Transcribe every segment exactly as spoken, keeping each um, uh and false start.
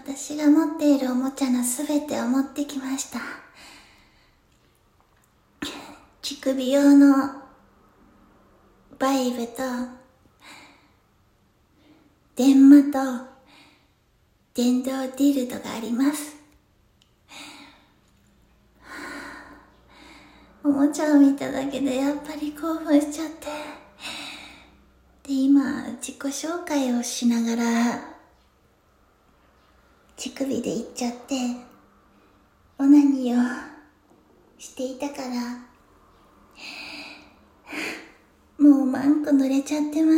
私が持っているおもちゃのすべてを持ってきました。乳首用のバイブと電マと電動ディルドがあります。おもちゃを見ただけでやっぱり興奮しちゃって、で今自己紹介をしながら乳首でいっちゃってオナニーをしていたから、もうマンコ濡れちゃってます。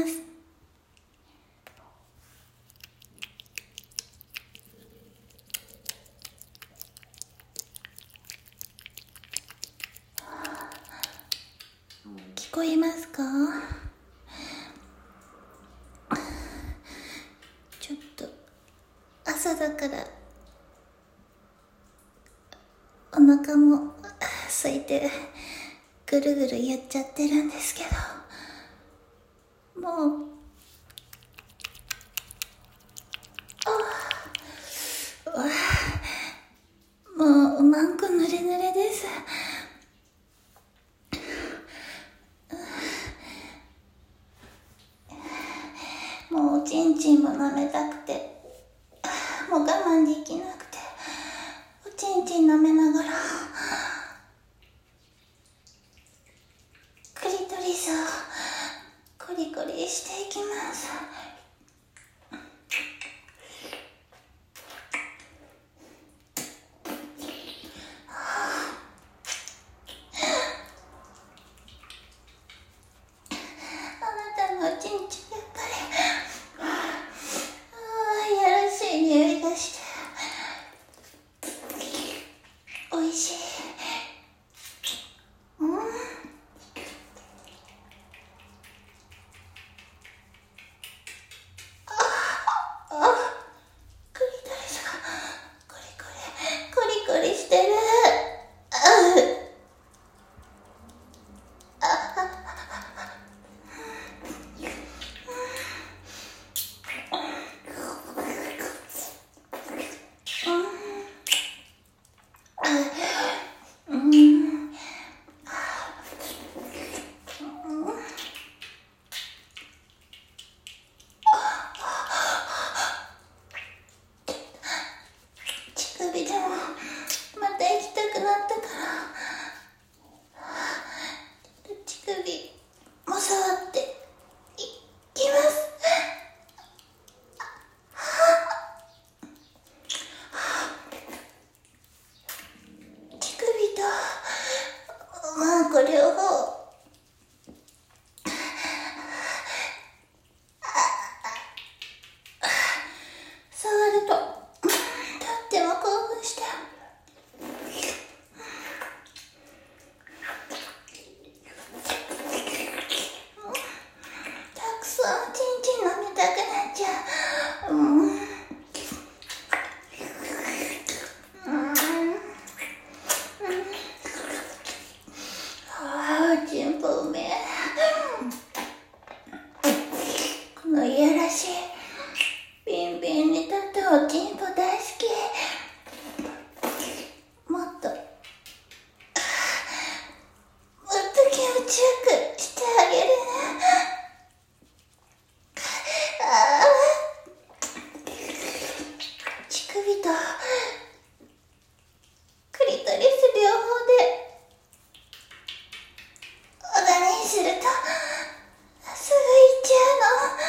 聞こえますか？ちょっと朝だからお腹も空いてぐるぐる言っちゃってるんですけど、もうあもうマンコ濡れ濡れです。もうおちんちんも舐めたくて、もう我慢できなくて、おちんちん舐めながらクリトリスをコリコリしていきます。あなたのおちんちんやっぱりああ、いやらしい匂いがしておいしい。うん。クリトリスがコリコリコリコリしてる。乳首でもまた行きたくなったから、乳首も触っていきます。乳首とマンコ両方触るととっても興奮して、たくさんチンチン舐めたくなっちゃう。うんうんああ、チンポうめえ。このいやらしいビンビンに立ったおちんぽ大好き。もっともっと気持ちよくしてあげるね。ああ、乳首とクリトリス両方でオナニーするとすぐ行っちゃうの。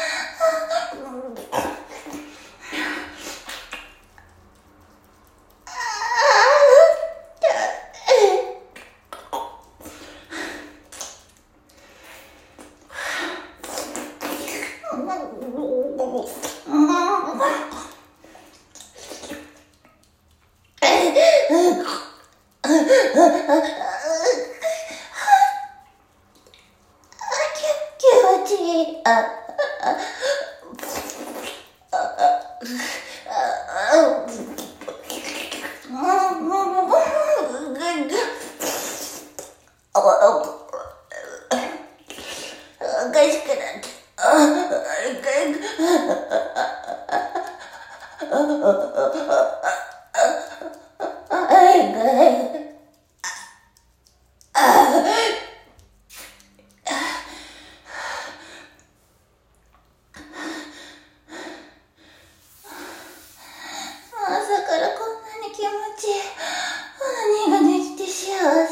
朝からこんなに気持ちいい。何ができて幸せ。うん、うん、言っ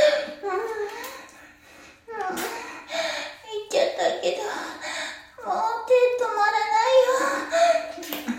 ちゃったけど、もう手止まらないよ。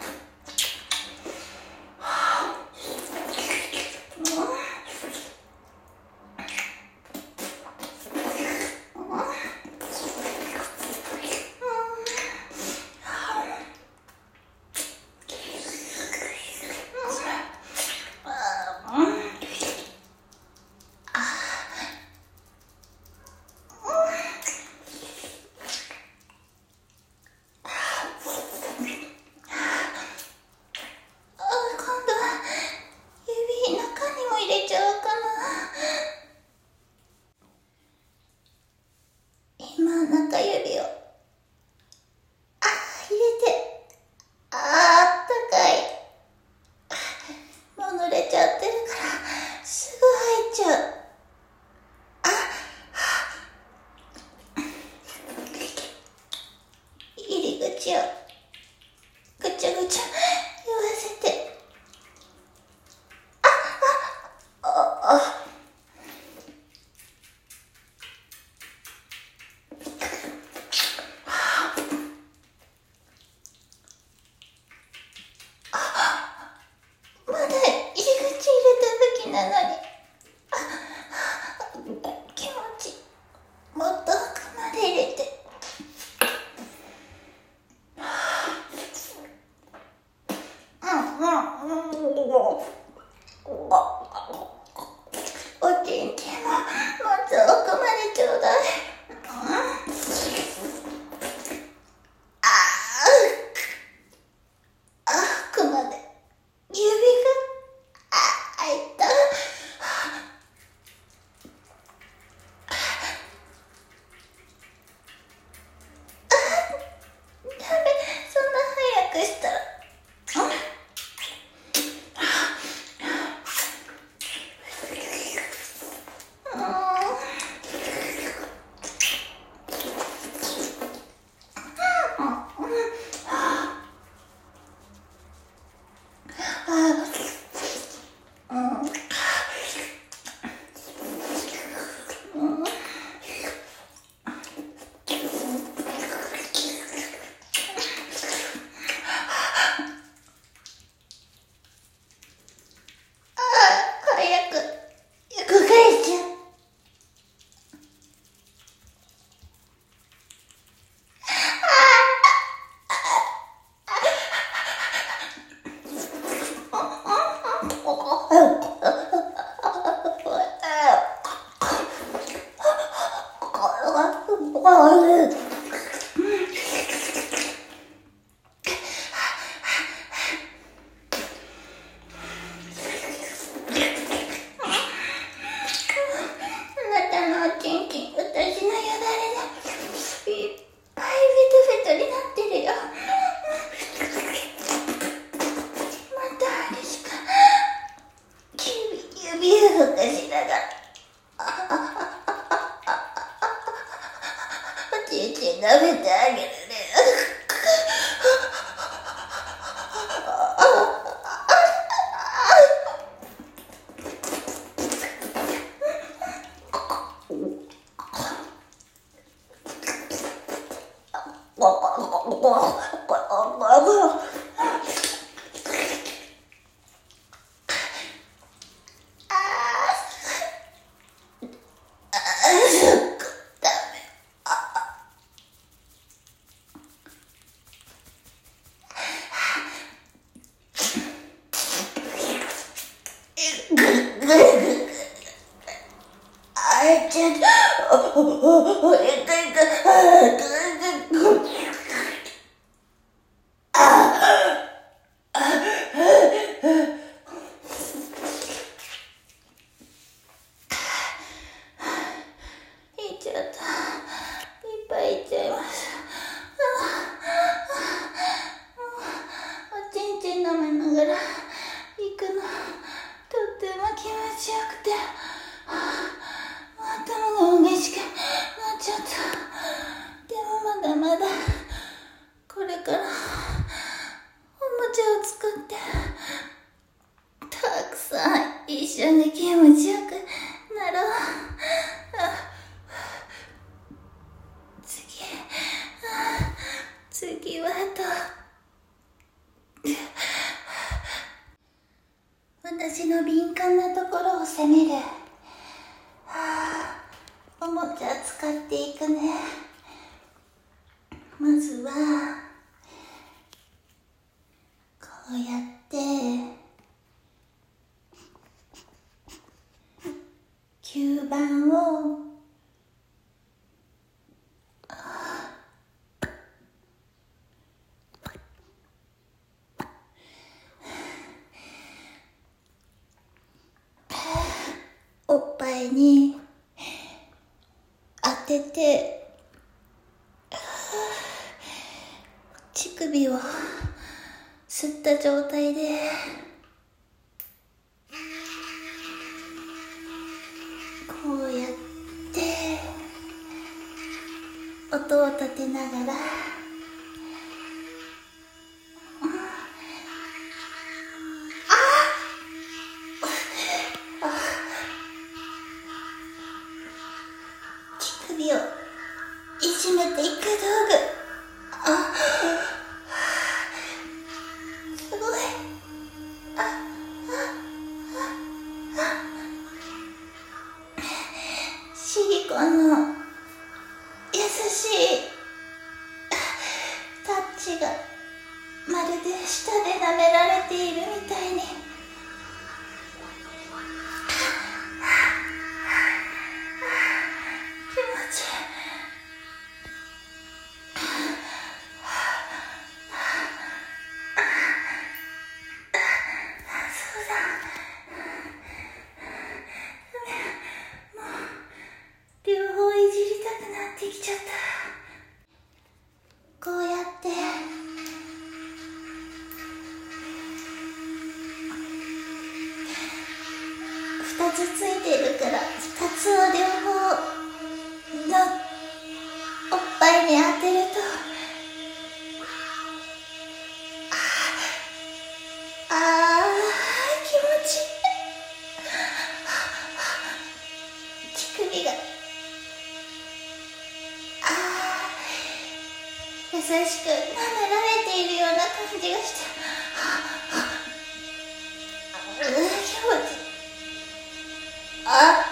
中指を、あ、入れて、あ、あったかい。もう濡れちゃってるからすぐ入っちゃう。あ、入り口をぐちゃぐちゃ言わせて、あ、あ、あ、あ、なのに、気持ちもっと奥まで入れて、うんうんうん、おちんちんももっと奥までちょうだい。ああ、奥まで指が、あ、開いた。舐めてあげるね。おちんちんー舐めながら行くのとっても気持ちよくて、はあ、頭がおかしくなっちゃった。でもまだまだこれからおもちゃを作ってたくさん一緒に気持ちよくなろう。次次はと私の敏感なところを責める。はあ、おもちゃ使っていくね。まずはこうやって吸盤をおっぱいに当てて、乳首を吸った状態でこうやって音を立てながら乳首をいじめていく道具。あ、すごい。あ、あ、あ、シリコンの優しいタッチがまるで舌で舐められているみたいに。気持ちいい。そうだ。もう両方いじりたくなってきちゃった。こうやって二つついてるから二つを両方のおっぱいに当てると、ああー気持ちいい。乳首が優しく舐められているような感じがして、うん、気持ちいい。あ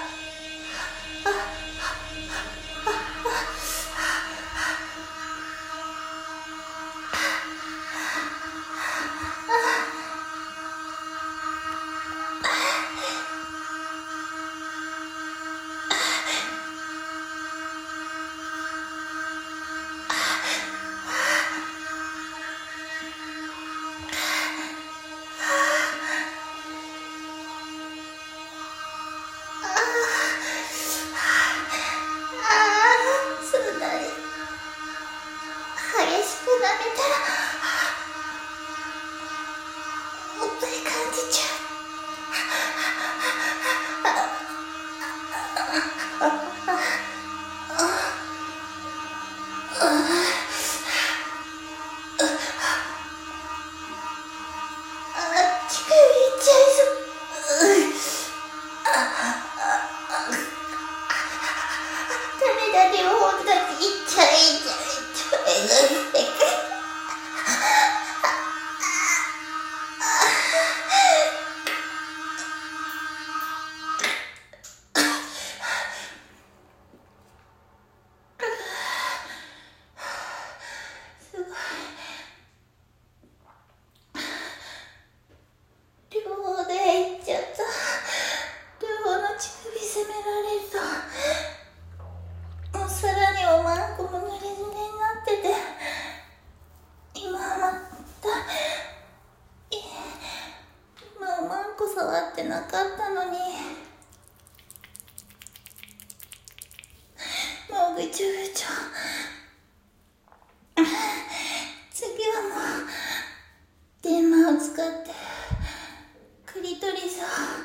ぐちょぐちょ。次はもう電話を使ってクリトリスを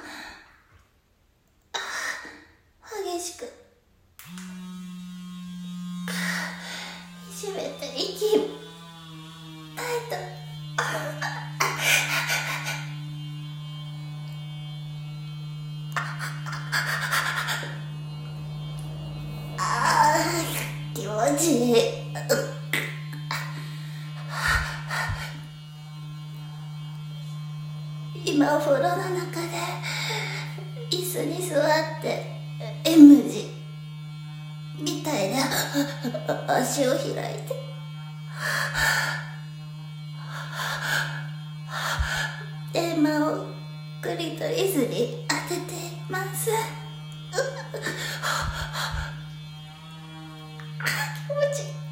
激しくいじめて息絶えた。あー気持ちいい。今お風呂の中で椅子に座って M 字みたいな足を開いてテーマをクリトリスに当てています。気持ちいい。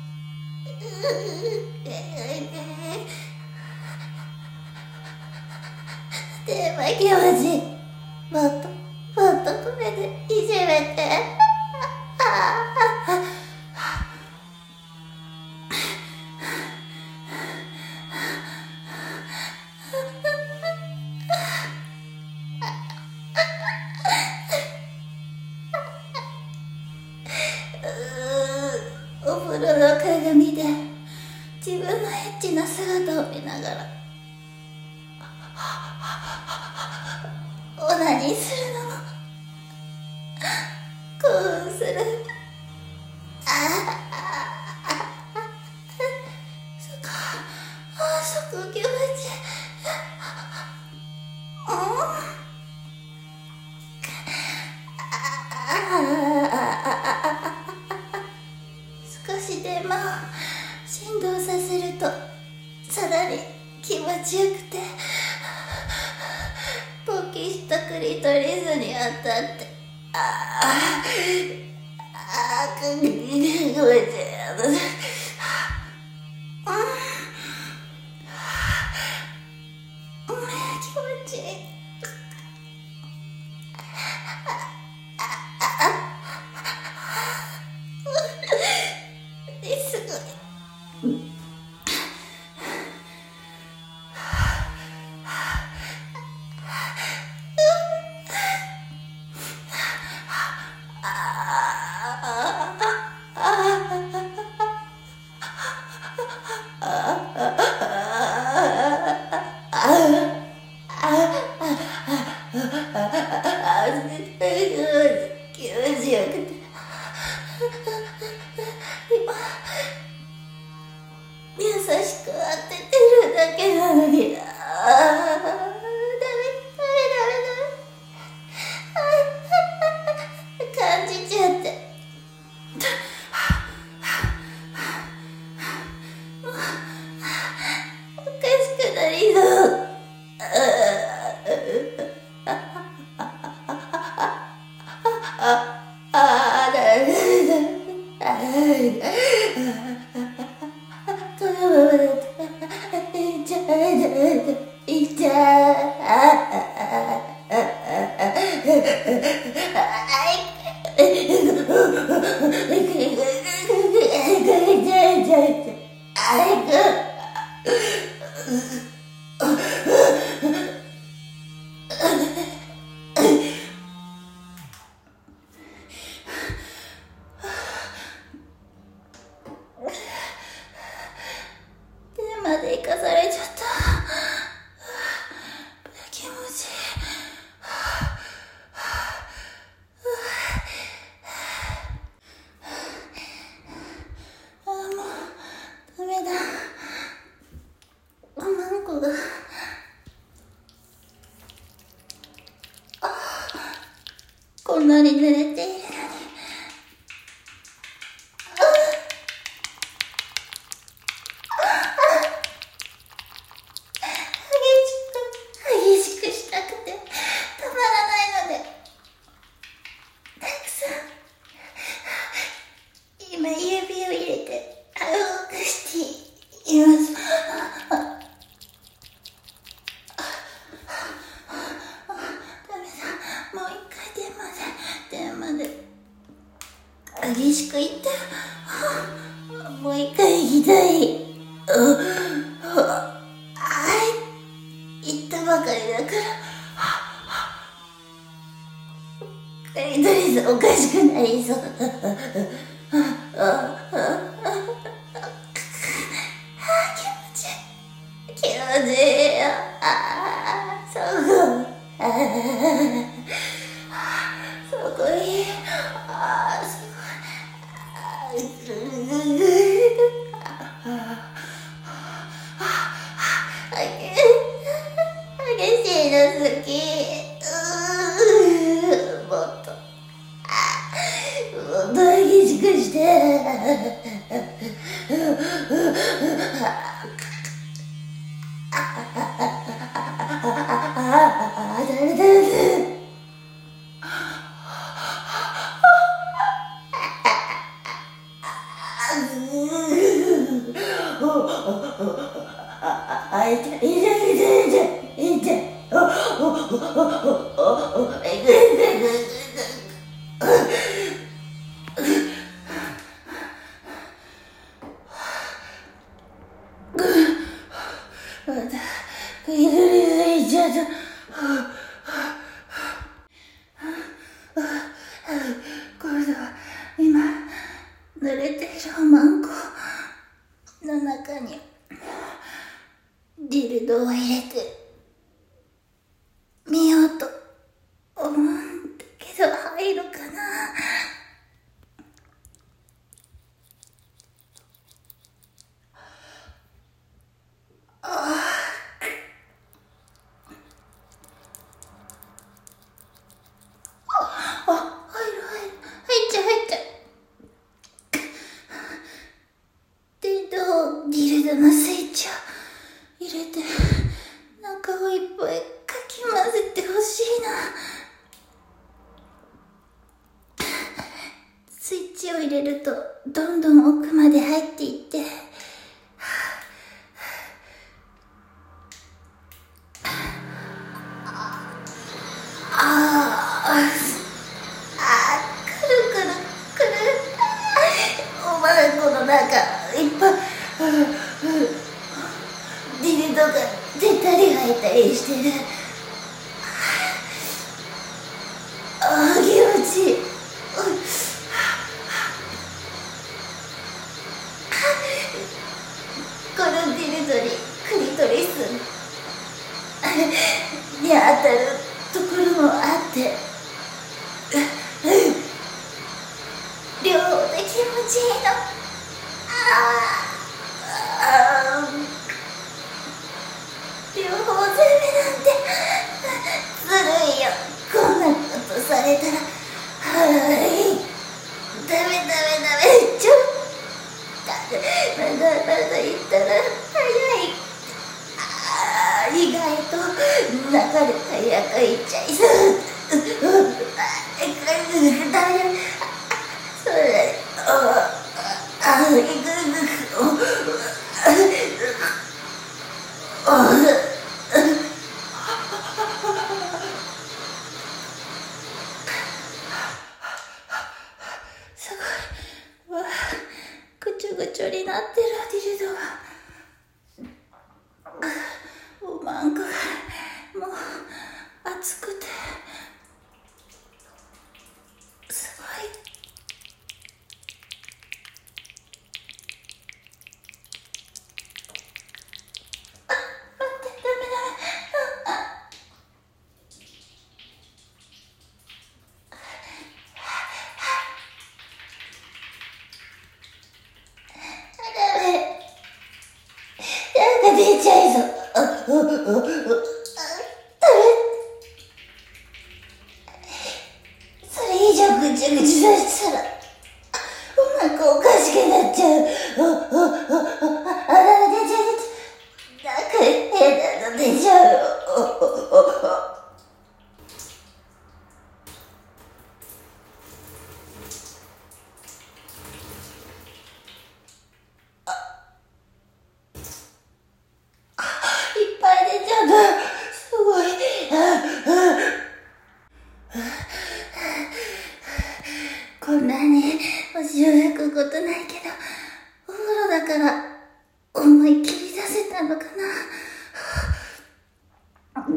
テーマ気持ちいい。もっともっとこれでいじめて。お風呂の鏡で自分のエッチな姿を見ながらオナニーするのも興奮する。ああそこあそこ気持ちいい。少しでも振動させるとさらに気持ちよくて勃起したクリトリスに当たってああああ気持ちいい。気持ちいい。優しく当ててるだけなのに、ああ、ダメ、ダメ、ダメ、ダメ。感じちゃって。おかしくなりそう。あ、あ、だめだ。このままだといっちゃういっちゃまで生かされちゃった。気持ちいい。ああ、もうダメだ。おまんこがああ、こんなに濡れているのに。今指を入れて顎を出しています。ダメだ、もう一回電話で電話で激しく言ってもう一回行きたい。はい、痛たばかりだからクリトリスおかしくなりそう。気持ちいい気持ちいいよ。あそこそこいい。あそこ激しいの好き。もっともっと激しくして。あ、痛い痛い痛い痛い痛い。おおおおお痛い痛い痛い痛い。またクリトリスいっちゃった。今度は今濡れているおまんこの中にディルドを入れてみようと思うんだけど入るかな。ああ、入る入る入っちゃう入っちゃう。ディルドをディルドのスイッチを入れて中をいっぱいかき混ぜてほしいな。スイッチを入れるとどんどん奥まで入っていってあああくるくるくるおまんこの中いっぱいディルドが出たり入ったりしてる。ああ気持ちいい。このディルドにクリトリスに当たるところもあって両方で気持ちいいの。ああ両方全部なんてずるいよ。こんなことされたらはいダメダメダメちょまだまだまだ言ったら早い。あ意外と中で早くいっちゃいそう。ダメそれああいくいくあすごい。わぐちょぐちょになってるディルドがおまんこがもう熱くてすごい。あ待ってダメダメ。あなんか出ちゃいそう。あ、あ、あ、あ、ダメ。それ以上ぐちゃぐちゃ出したら、お腹おかしくなっちゃう。あ、あ、あ、あ、あ、あ、出ちゃう出ちゃう。なんか変なの出ちゃうよ。あ、あ、あ、いっぱい出ちゃった。すごい。ああこんなに足を焼くことないけど、お風呂だから思いっきり出せたのかな。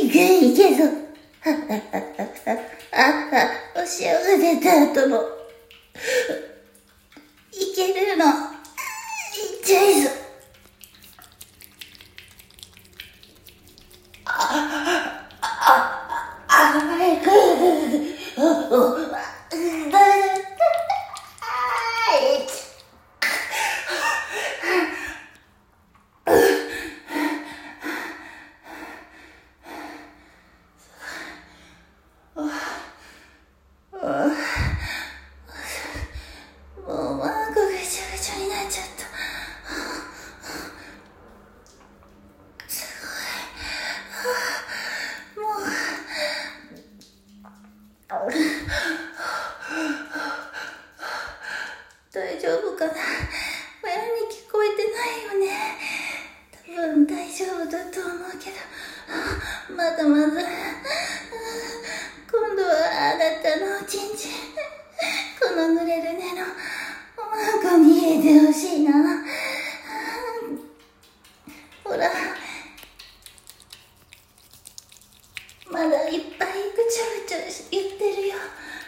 けいけぞ。あ、あ、あ、お塩が出た後も、いけるの。いっちゃいぞ。あ、あ、あ、早く。お、お、だめだ。あ、いち。もうマークぐちゃぐちゃになっちゃった。すごい。もう大丈夫かな。親に聞こえてないよね。多分大丈夫だと思うけど、まだまだ。今度はあなたのおちんちん、この濡れる根のおまんこに入れてほしいな。ほら、まだいっぱいぐちゃぐちゃ言ってるよ。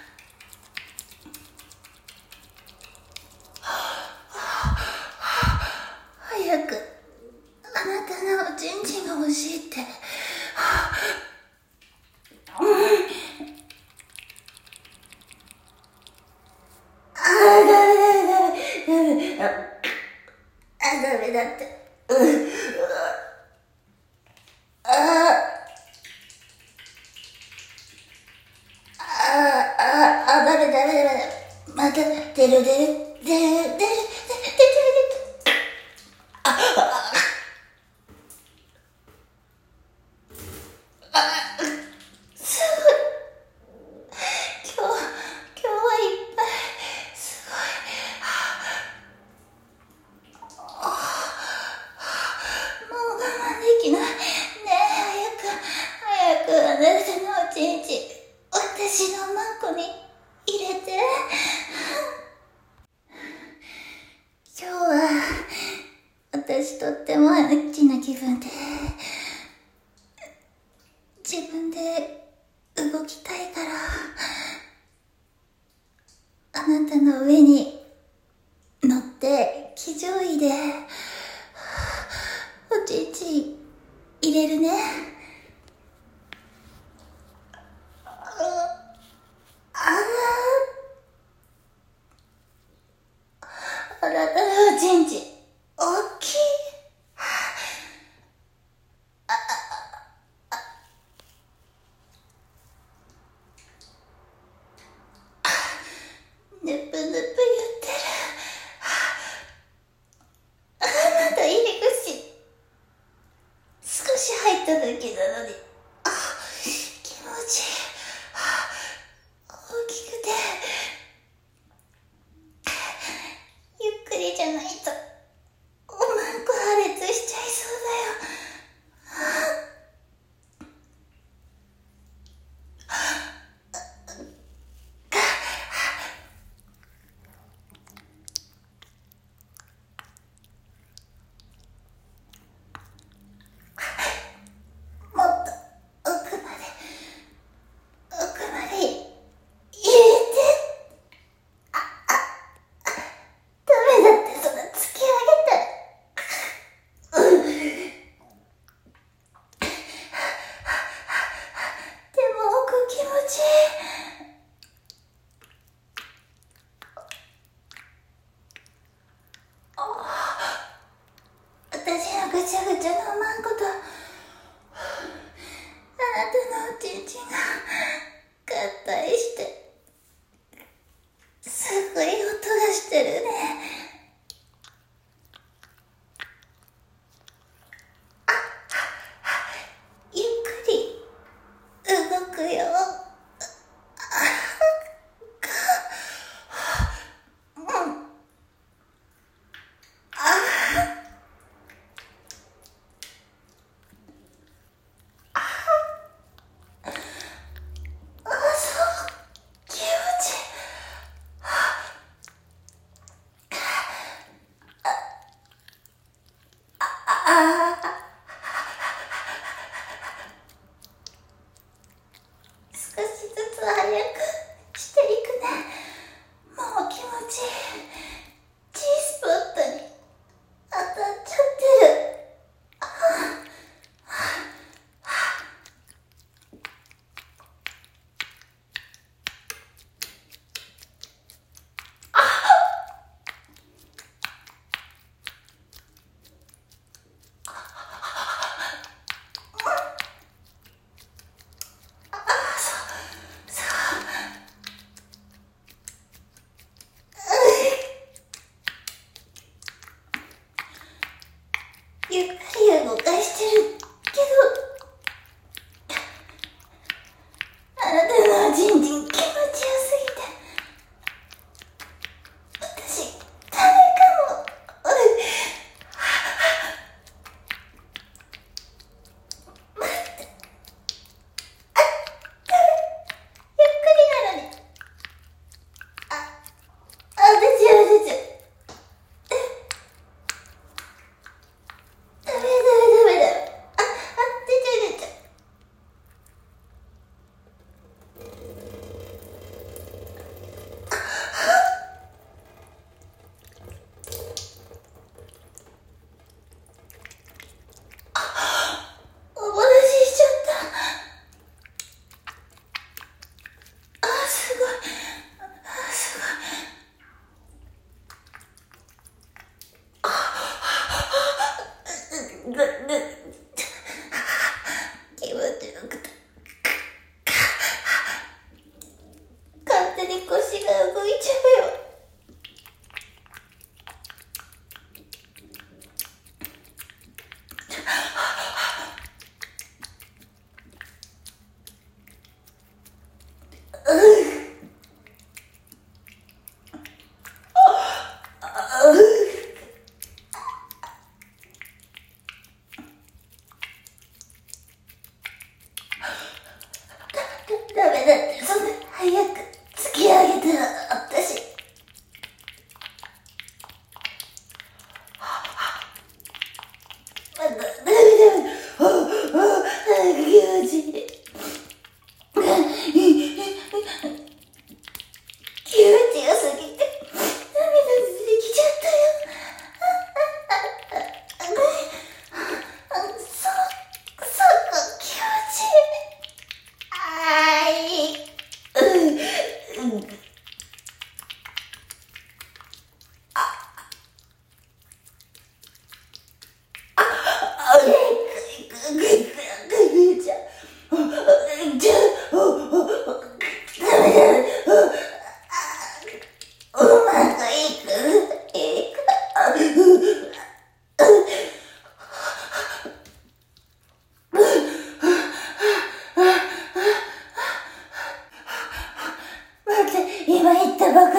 早くあなたのおちんちんが欲しいって。うん、あー、ダメだ、ダメだ、あ、ダメだって。うん、あー、あー、あー、あ、ダメダメダメ。また、出る出る、出る、出る、出る、出る、出る。あ、あ、あ、すごい。今日、今日はいっぱい。すごい。もう我慢できない。ねえ、早く、早くあなたのおちんちん、私のマンコに入れて。今日は、私とってもエッチな気分で、自分で動きたいから、あなたの上に乗って騎乗位でおちんちん入れるね。ああ、あなたのおちんちん大きい。ぬぷぬぷ言ってる。あ、まだ入り口少し入っただけなのに、あ、気持ちいい。大きくてゆっくりじゃないとおまんこ破裂しちゃいそうだよ。もっと奥まで、奥まで入れて。ダメだって、そんな突き上げたら。うん。でも奥気持ちいい。私のぐちゃぐちゃのおまんこと、あなたのおちんちんが合体して、すごい音がしてるね。ゆっくり動くよ。うん。あ、そう、気持ちいい。ああ、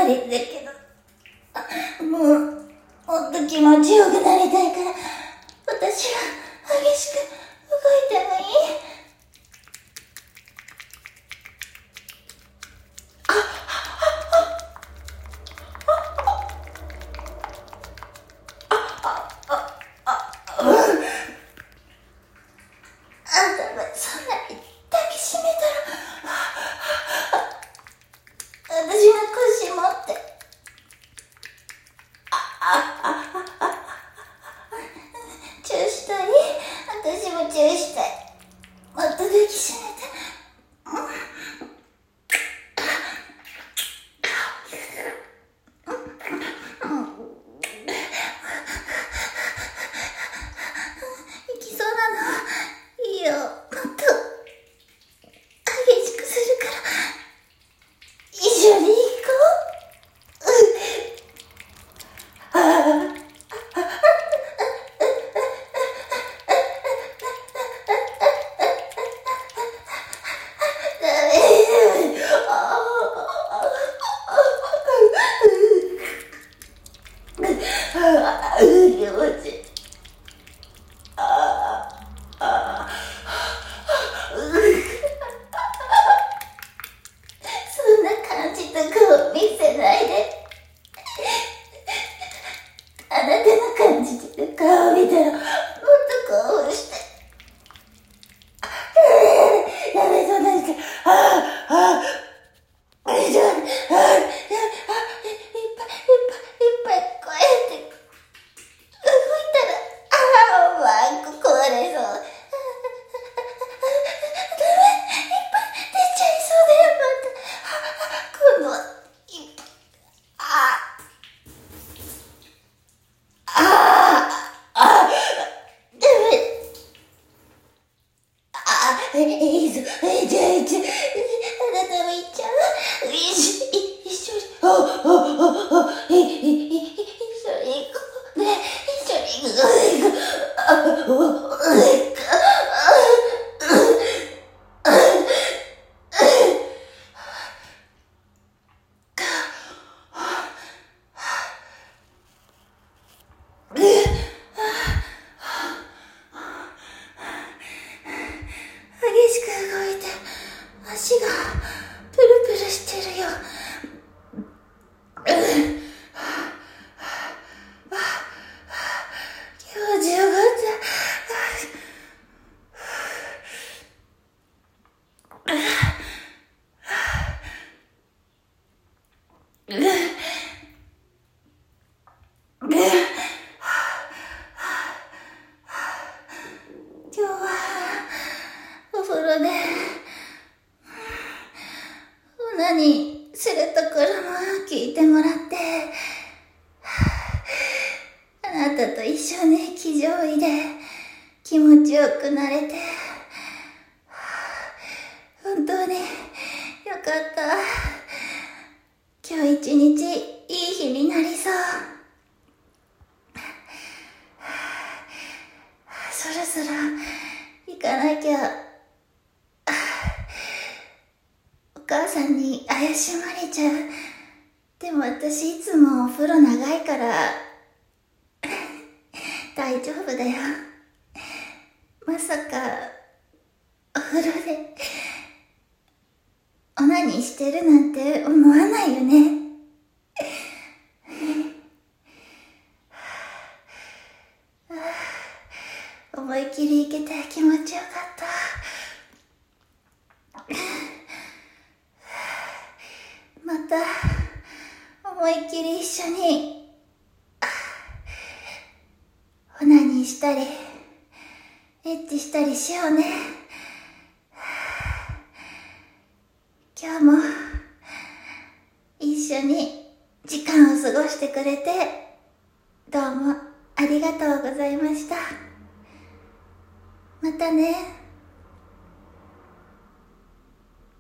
わりだけど、もう、もっと気持ちよくなりたいから、私は激しく動いてもいい？チューしたい。もっと抱きしめて。いきそうなの？いいよ。もっと激しくするから一緒に行こう。ああ。あなたの感じてる顔を見たらもっと興奮して、やめそうなんして、あああああれじゃあ、ああいっぱいいっぱいいっぱいこうやって動いたら、ああワンコ壊れそう。ダメ、いっぱい出ちゃいそうだよ。また今度はいっぱい、あいいぞ、じゃあ、じゃあ、あなたも行っちゃう？一緒に、一緒に、あ、あ、あ、あ、い、い、い、一緒に行こう。ね、一緒に行こう、行こう。あ、あ、激しく動いて足がプルプルしてるよ。気持ちよかった今日はお風呂でオナニーするところも聞いてもらって、あなたと一緒に騎乗位で気持ちよくなれて本当によかった。今日一日いい日になりそう。そろそろ行かなきゃ。お母さんに怪しまれちゃう。でも私いつもお風呂長いから大丈夫だよ。まさかお風呂でオナニーしてるなんて思わないよね。思いっきりいけて気持ちよかった。また思いっきり一緒にオナニーしたりエッチしたりしようね。今日も一緒に時間を過ごしてくれてどうもありがとうございました。またね。